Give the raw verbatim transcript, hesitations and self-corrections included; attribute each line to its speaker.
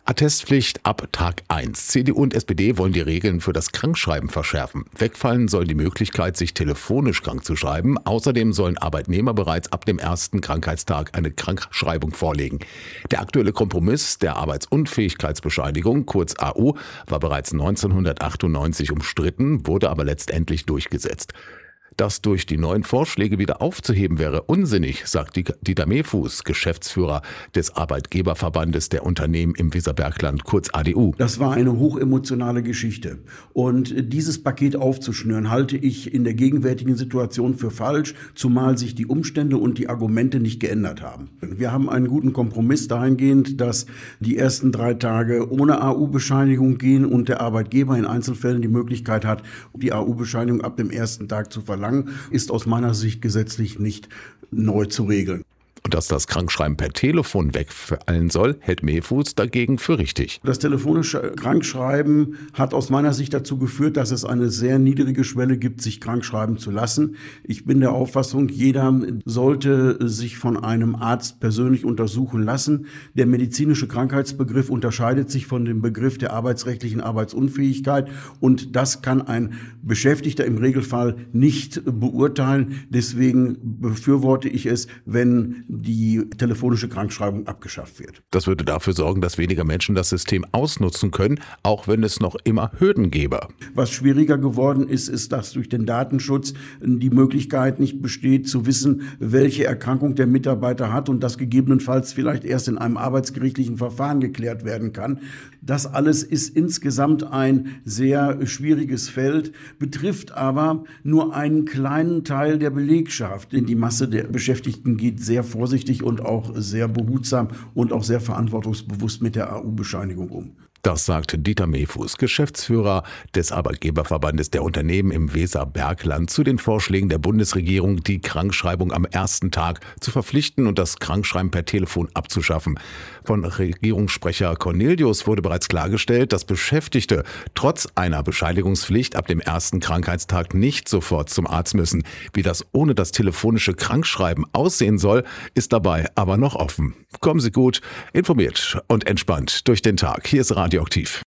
Speaker 1: Attestpflicht ab Tag eins. C D U und S P D wollen die Regeln für das Krankschreiben verschärfen. Wegfallen soll die Möglichkeit, sich telefonisch krank zu schreiben. Außerdem sollen Arbeitnehmer bereits ab dem ersten Krankheitstag eine Krankschreibung vorlegen. Der aktuelle Kompromiss der Arbeitsunfähigkeitsbescheinigung, kurz A U, war bereits neunzehnhundertachtundneunzig umstritten, wurde aber letztendlich durchgesetzt. Das durch die neuen Vorschläge wieder aufzuheben wäre unsinnig, sagt Dieter Mehfuß, Geschäftsführer des Arbeitgeberverbandes der Unternehmen im Weserbergland, kurz A D U.
Speaker 2: Das war eine hochemotionale Geschichte. Und dieses Paket aufzuschnüren, halte ich in der gegenwärtigen Situation für falsch, zumal sich die Umstände und die Argumente nicht geändert haben. Wir haben einen guten Kompromiss dahingehend, dass die ersten drei Tage ohne A U-Bescheinigung gehen und der Arbeitgeber in Einzelfällen die Möglichkeit hat, die A U-Bescheinigung ab dem ersten Tag zu verlangen. Ist aus meiner Sicht gesetzlich nicht neu zu regeln.
Speaker 1: Und dass das Krankschreiben per Telefon wegfallen soll, hält Mehfuß dagegen für richtig.
Speaker 2: Das telefonische Krankschreiben hat aus meiner Sicht dazu geführt, dass es eine sehr niedrige Schwelle gibt, sich krankschreiben zu lassen. Ich bin der Auffassung, jeder sollte sich von einem Arzt persönlich untersuchen lassen. Der medizinische Krankheitsbegriff unterscheidet sich von dem Begriff der arbeitsrechtlichen Arbeitsunfähigkeit und das kann ein Beschäftigter im Regelfall nicht beurteilen. Deswegen befürworte ich es, wenn die telefonische Krankschreibung abgeschafft wird.
Speaker 1: Das würde dafür sorgen, dass weniger Menschen das System ausnutzen können, auch wenn es noch immer Hürden gäbe.
Speaker 2: Was schwieriger geworden ist, ist, dass durch den Datenschutz die Möglichkeit nicht besteht, zu wissen, welche Erkrankung der Mitarbeiter hat und das gegebenenfalls vielleicht erst in einem arbeitsgerichtlichen Verfahren geklärt werden kann. Das alles ist insgesamt ein sehr schwieriges Feld, betrifft aber nur einen kleinen Teil der Belegschaft, denn die Masse der Beschäftigten geht sehr vorsichtig und auch sehr behutsam und auch sehr verantwortungsbewusst mit der A U-Bescheinigung um.
Speaker 1: Das sagt Dieter Mehfuß, Geschäftsführer des Arbeitgeberverbandes der Unternehmen im Weserbergland, zu den Vorschlägen der Bundesregierung, die Krankschreibung am ersten Tag zu verpflichten und das Krankschreiben per Telefon abzuschaffen. Von Regierungssprecher Cornelius wurde bereits klargestellt, dass Beschäftigte trotz einer Bescheinigungspflicht ab dem ersten Krankheitstag nicht sofort zum Arzt müssen. Wie das ohne das telefonische Krankschreiben aussehen soll, ist dabei aber noch offen. Kommen Sie gut informiert und entspannt durch den Tag. Hier ist Radioaktiv.